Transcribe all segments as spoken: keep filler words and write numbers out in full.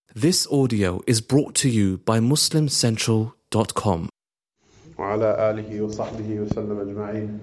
This audio is brought to you by muslim central dot com. وعلى آله وصحبه وسلم أجمعين.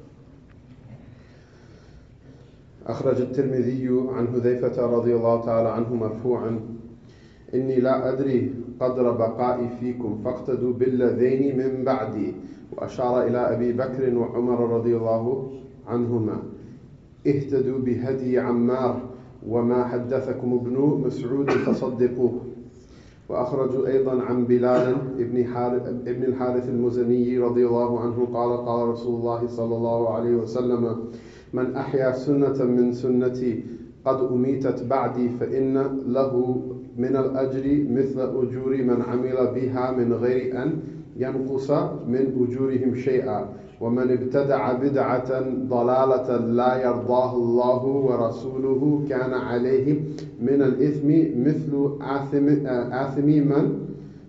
أخرج الترمذي عن حذيفة رضي الله تعالى عنه مرفوعا: إني لا أدري قدر بقائي فيكم فاقتدوا بالذين من بعدي. وأشار إلى أبي بكر وعمر رضي الله عنهما: اهتدوا بهدي عمار وما حدثكم ابن مسعود فصدقوه. وأخرجوا أيضا عن بلال ابن حارث ابن الحارث المزني رضي الله عنه قال: قال رسول الله صلى الله عليه وسلم: من أحيا سنة من سنتي قد أميتت بعدي فإن له من الأجر مثل أجور من عمل بها من غير أن ينقص من أجورهم شيئا. ومن ابتدع بدعة ضلالة لا يرضاه الله ورسوله كان عليه من الإثم مثل آثم آثم من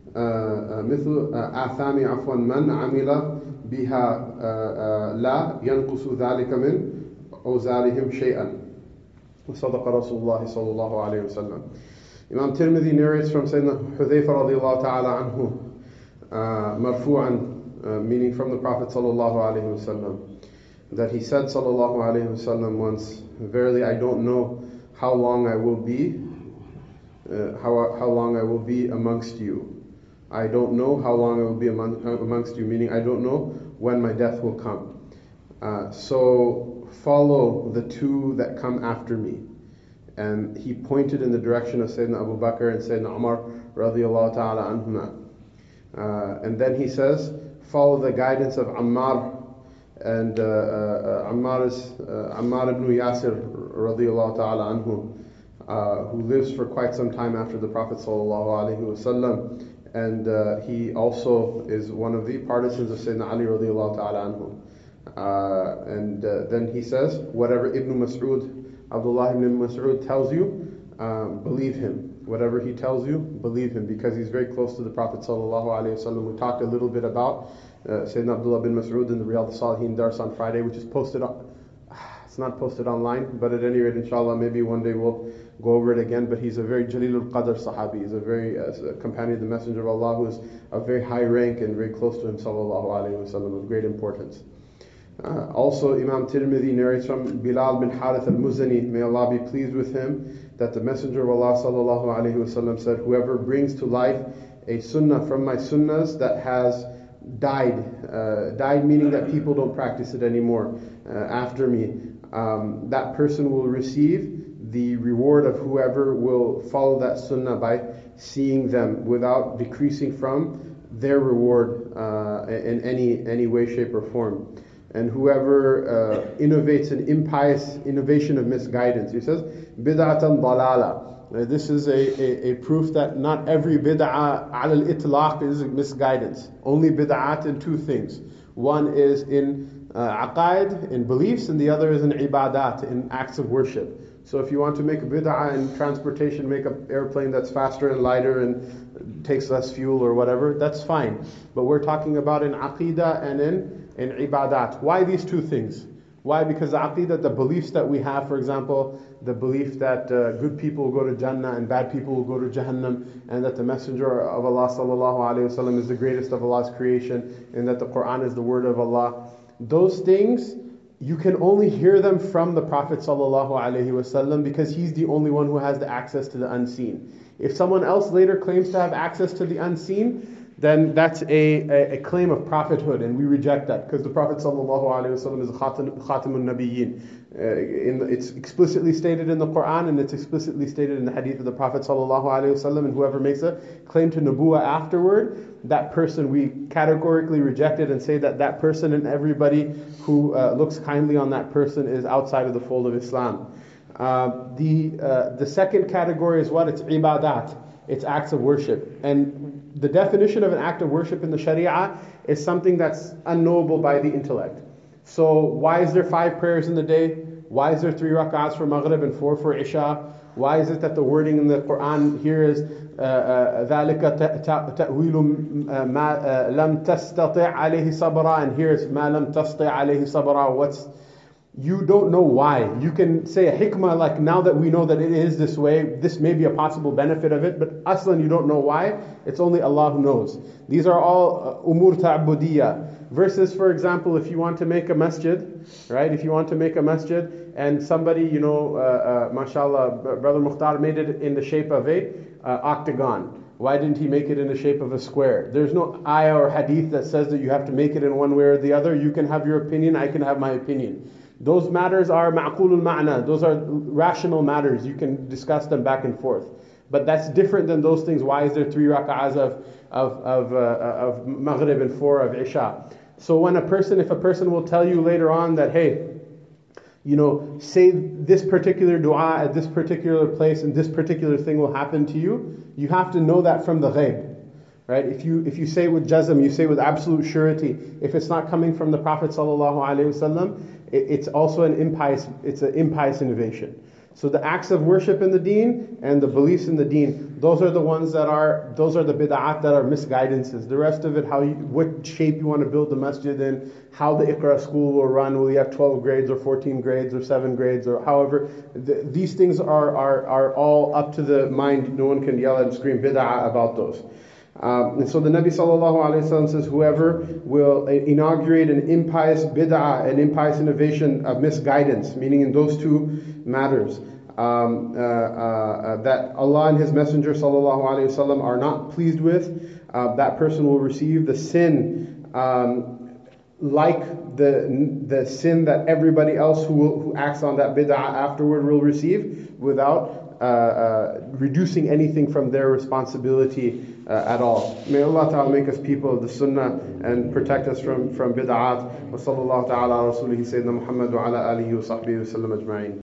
مثل آثام عفوا من عمل بها لا ينقص ذلك من أوزارهم شيئا. وصدق رسول الله صلى الله عليه وسلم. Imam Tirmidhi narrates from Sayyidina Hudhayfa radiallahu ta'ala anhu, uh, marfu'an, uh, meaning from the Prophet sallallahu alayhi wasallam, that he said sallallahu alayhi wasallam once, verily I don't know how long I will be, uh, how, how long I will be amongst you. I don't know how long I will be among, uh, amongst you, meaning I don't know when my death will come. Uh, so follow the two that come after me. And he pointed in the direction of Sayyidina Abu Bakr and Sayyidina Umar radiallahu ta'ala anhuma. Uh, and then he says, follow the guidance of Ammar, and uh, uh, Ammar is uh, Ammar ibn Yasir radiallahu ta'ala anhu, uh, who lives for quite some time after the Prophet sallallahu alaihi wasallam, and uh, he also is one of the partisans of Sayyidina Ali radiallahu ta'ala anhu. Uh, and uh, then he says, whatever Ibn Mas'ud, Abdullah ibn Mas'ud tells you, um, believe him. Whatever he tells you, believe him, because he's very close to the Prophet sallallahu alaihi wasallam. We talked a little bit about uh, Sayyidina Abdullah bin Mas'ud in the Riyadh al-Salihin Dars on Friday, which is posted on, it's not posted online, but at any rate, inshallah, maybe one day we'll go over it again. But he's a very Jalil al-Qadr Sahabi. He's a very uh, a companion of the Messenger of Allah, who is of very high rank and very close to him sallallahu alaihi wasallam, of great importance. Uh, also, Imam Tirmidhi narrates from Bilal bin Harith al-Muzani, may Allah be pleased with him, that the Messenger of Allah sallallahu alaihi wasallam said, whoever brings to life a sunnah from my sunnahs that has died, uh, died meaning that people don't practice it anymore uh, after me, um, that person will receive the reward of whoever will follow that sunnah by seeing them without decreasing from their reward uh, in any, any way, shape, or form. And whoever uh, innovates an impious innovation of misguidance, he says, bid'atan dalala. Uh, this is a, a, a proof that not every bid'ah al itlaq is misguidance. Only bid'at in two things. One is in uh, aqaid, in beliefs, and the other is in ibadat, in acts of worship. So if you want to make a bid'ah in transportation, make an airplane that's faster and lighter and takes less fuel or whatever, that's fine. But we're talking about in aqidah and in in ibadat. Why these two things? Why? Because the aqidah, the beliefs that we have, for example, the belief that uh, good people will go to Jannah and bad people will go to Jahannam, and that the Messenger of Allah sallallahu alaihi wasallam is the greatest of Allah's creation, and that the Quran is the word of Allah. Those things, you can only hear them from the Prophet sallallahu alaihi wasallam, because he's the only one who has the access to the unseen. If someone else later claims to have access to the unseen, then that's a, a, a claim of prophethood, and we reject that, because the Prophet ﷺ is Khatam, Khatamun Nabiyyin. Uh, in, it's explicitly stated in the Quran, and it's explicitly stated in the hadith of the Prophet ﷺ, and whoever makes a claim to Nubuwah afterward, that person we categorically reject it and say that that person and everybody who uh, looks kindly on that person is outside of the fold of Islam. Uh, the, uh, the second category is what? It's ibadat. It's acts of worship. And the definition of an act of worship in the Sharia is something that's unknowable by the intellect. So why is there five prayers in the day? Why is there three rak'ahs for Maghrib and four for Isha? Why is it that the wording in the Quran here is ذَلِكَ تَأْوِيلُ مَا لَمْ تَسْتَطِعْ عَلَيْهِ صَبْرًا, and here is مَا لَمْ تَسْطِعْ عَلَيْهِ صَبْرًا? What's you don't know why. You can say a hikmah, like now that we know that it is this way, this may be a possible benefit of it, but aslan you don't know why. It's only Allah who knows. These are all umur ta'budiyya. Versus, for example, if you want to make a masjid, right? If you want to make a masjid and somebody, you know, uh, uh, mashallah, Brother Mukhtar made it in the shape of a uh, octagon. Why didn't he make it in the shape of a square? There's no ayah or hadith that says that you have to make it in one way or the other. You can have your opinion, I can have my opinion. Those matters are ma'qulul ma'na. Those are rational matters. You can discuss them back and forth. But that's different than those things. Why is there three rak'ahs of of of, uh, of Maghrib and four of Isha? So when a person, if a person will tell you later on that, hey, you know, say this particular dua at this particular place and this particular thing will happen to you, you have to know that from the ghaib. Right? If you if you say with jazm, you say with absolute surety, if it's not coming from the Prophet sallallahu alaihi wasallam, it, it's also an impious it's an impious innovation. So the acts of worship in the deen and the beliefs in the deen, those are the ones that are those are the bid'at that are misguidances. The rest of it, how you, what shape you want to build the masjid in, how the Iqra school will run, will you have twelve grades or fourteen grades or seven grades or however, the, these things are, are are all up to the mind. No one can yell and scream bid'ah about those. Um, and so the Nabi sallallahu alaihi wasallam says, whoever will inaugurate an impious bid'ah, an impious innovation of misguidance, meaning in those two matters, um, uh, uh, that Allah and His Messenger sallallahu alaihi wasallam are not pleased with, uh, that person will receive the sin, um, like the the sin that everybody else who will, who acts on that bid'ah afterward will receive, without Uh, uh, reducing anything from their responsibility uh, at all. May Allah Ta'ala make us people of the Sunnah and protect us from, from bid'at. Wa sallallahu ta'ala ala rasulihi Sayyidina Muhammad wa ala alihi wa sahbihi wa sallam ajma'in.